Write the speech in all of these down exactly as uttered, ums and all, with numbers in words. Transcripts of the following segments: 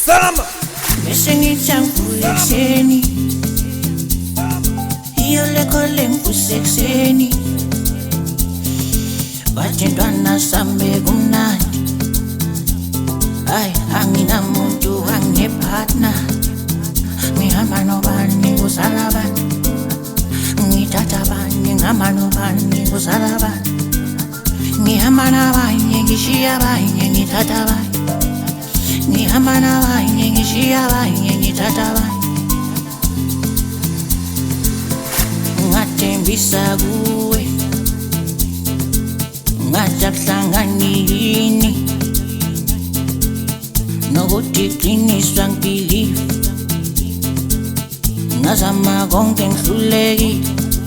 Sama Mesengitsangulexeni Iyo lekole nkusexeni Bathi ntwana sambe kumnandi Ay, anginamuntu anginepartner Ngihamba nobani kusala bani Ngithatha bani ngihamba nobani kusala bani Ngihamba nabanye ngishiya abanye ngithatha abanye Ngihamba nabanye ngishiya abanye ngithatha abanye Ngathembisa kuwe Ngathi akuhlanganini Nokuthi qiniswa ngibelieve Ngazama konke ngihluleki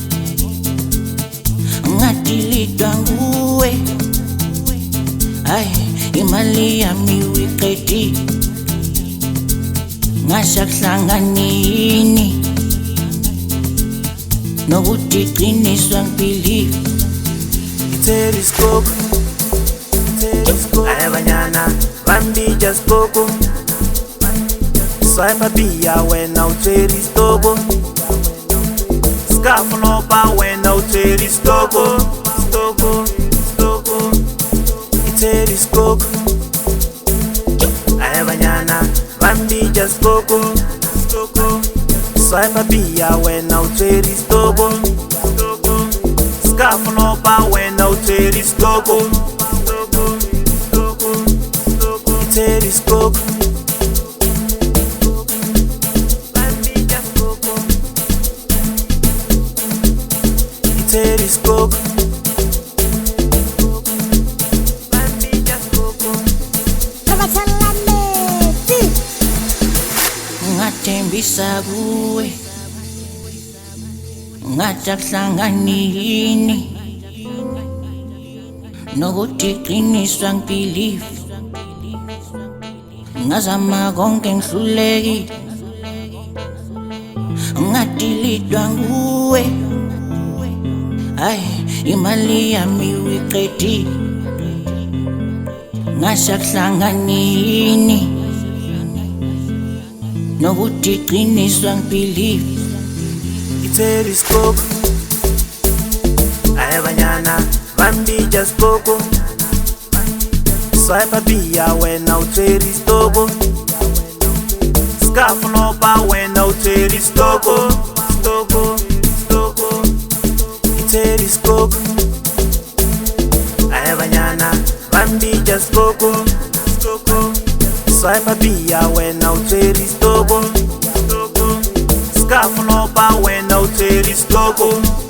Ngadilidwa nguwe Ay, imali yami uyiqedi Ngasho akuhlanganini Nokuthi qiniswa ngibelieve Telescope, telescope. Ayabanyana, bambi just spoke. Swipe bia when out telescope. Scaflopa when out telescope. Stoko, stoko. Telescope. Ayabanyana, bambi just spoke. Stoko. Swipe bia when out telescope. Scaflopa when out telescope. Telescope. Telescope. Ngathembisa kuwe Ngathi akuhlanganini Nokuthi qiniswa ngibelieve Ngazama konke ngihluleki Ngadilidwa nguwe Ay, imali yami uyiqedi Ngasho akuhlanganini Nokuthi qiniswa ngibelieve Telescope. Ayabanyana, bambi just spoke. Swipe bia when out telescope. Scaflopa when out telescope. Stoko, stoko. Telescope. Ayabanyana, bambi just spoke. Swipe bia when out telescope. Scaflopa when out telescope.